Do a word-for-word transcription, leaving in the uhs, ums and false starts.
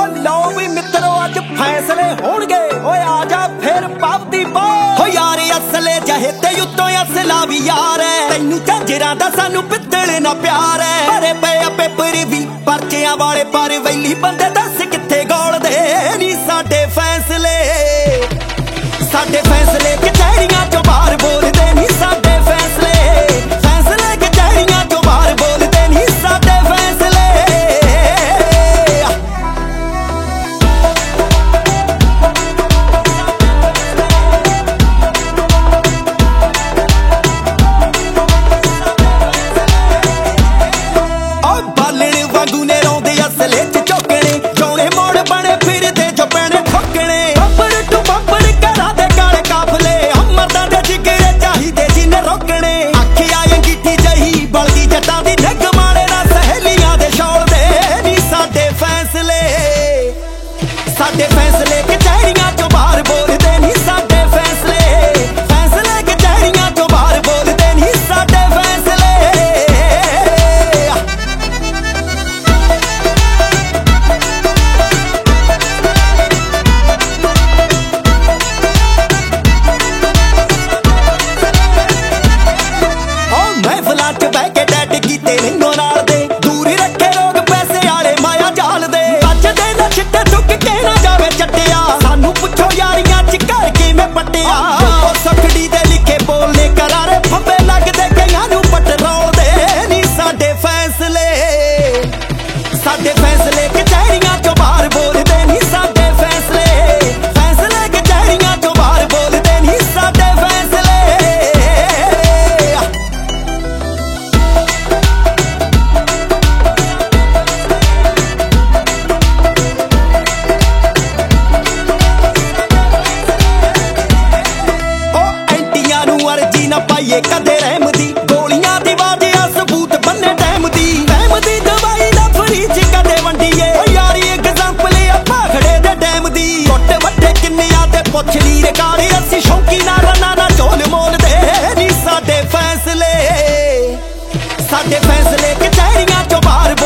ਲਓ ਵੀ ਮਿੱਤਰੋ ਅੱਜ ਫੈਸਲੇ ਹੋਣਗੇ ਓਏ ਆ ਜਾ ਫਿਰ ਪਾਵਦੀ ਪਾ ਹੋ ਯਾਰ ਅਸਲੇ ਜਹੇ ਤੇ ਉੱਤੋਂ ਅਸਲਾ ਵੀ ਯਾਰ ਹੈ ਤੈਨੂੰ ਝਾਂਜਰਾਂ ਦਾ ਸਾਨੂੰ ਪਿੱਤਲ ਨਾ ਪਿਆਰ ਹੈ ਭਰੇ ਪਏ ਆ ਪੇਪਰ ਵੀ ਪਰਚਿਆਂ ਵਾਲੇ ਪਰ ਵੈਲੀ ਬੰਦੇ ਦੱਸ ਕਿੱਥੇ ਗੋਲਦੇ ਨੀ ਸਾਡੇ ਫੈਸਲੇ ਸਾਡੇ ਫੈਸਲੇ ਕਚਹਿਰੀਆਂ ਚੋਂ ਬਾਹਰ ਬੋਲਦੇ ਨੀ ਸਾਡੇ ਫੈਸਲੇ ਫੈਸਲੇ ਕਚਹਿਰੀਆਂ ਚੋਂ ਬਾਹਰ ਬੋਲਦੇ ਨੀ ਸਾਡੇ ਫੈਸਲੇ ਸਾਡੇ ਫੈਸਲੇ ਕਚਹਿਰੀਆਂ ਚੋਂ ਬਾਹਰ ਬੋਲਦੇ ਨਹੀਂ ਸਾਡੇ ਫੈਸਲੇ ਫੈਸਲੇ ਕਚਹਿਰੀਆਂ ਚੋਂ ਬਾਹਰ ਬੋਲਦੇ ਨਹੀਂ ਸਾਡੇ ਫੈਸਲੇ ਓ ਮਹਿਫਲਾਂ 'ਚ ਬਹਿ ਕੇ ਡੈਡ ਕੀਤੇ ਮੈਨੂੰ ਨਾਲ ਦੇ ਦੂਰ ਰੱਖੇ ਲੋਕ ਪੈਸੇ ਵਾਲੇ ਮਾਇਆ ਜਾਲ ਦੇ ਅੱਜਦੇ ਨਾ ਛਿੱਟੇ ਚੁੱਕ ਕੇ ਨਾ ਜਾਵੇ ਚੱਟਿਆ ਸਾਨੂੰ ਪੁੱਛੋ ਯਾਰੀਆਂ 'ਚ ਘਰ ਕਿਵੇਂ ਪੱਟਿਆ ਉਹ ਸਖੜੀ ਦੇ ਲਿਖੇ ਬੋਲਨੇ ਕਰਾਰੇ ਫੰਬੇ ਲੱਗਦੇ ਕਈਆਂ ਨੂੰ ਪਟਰੋਲ ਦੇ ਨਹੀਂ ਸਾਡੇ ਫੈਸਲੇ ਸਾਡੇ ਫੈਸਲੇ ਕਚਹਿਰੀਆਂ ਚੋਂ ਬਾਹਰ ਬੋਲਦੇ ਨਹੀਂ ਸਾਡੇ ਫੈਸਲੇ ਫੈਸਲੇ ਕਚਹਿਰੀਆਂ ਚੋਂ ਬਾਹਰ ਬੋਲਦੇ ਨਹੀਂ ਸਾਡੇ ਫੈਸਲੇ ਅਰਜੀ ਨਾ ਪਾਈਏ ਕਦੇ ਰਹਿਮ ਦੀ ਗੋਲੀਆਂ ਦੀ ਬਾਜਿਆ ਸਬੂਤ ਬੰਨੇ ਟਾਈਮ ਦੀ ਟਾਈਮ ਦੀ ਦਵਾਈ ਦਾ ਫਰੀਜ ਕਦੇ ਵੰਡੀਏ ਓ ਯਾਰੀ ਐਗਜ਼ਾਮਪਲ ਆ ਭਾਖੜੇ ਦੇ ਡੈਮ ਦੀ ਟੁੱਟ ਵੱਡੇ ਕਿੰਨਿਆਂ ਤੇ ਪੁੱਛ ਲਈ ਰਿਕਾਰਡ ਅਸੀਂ ਸ਼ੌਂਕੀ ਨਾ ਰਨਾ ਨਾ ਝੋਲ ਮੋਲ ਦੇ ਨਹੀਂ ਸਾਡੇ ਫੈਸਲੇ ਸਾਡੇ ਫੈਸਲੇ ਕਚਹਿਰੀਆਂ ਚੋਂ ਬਾਹਰ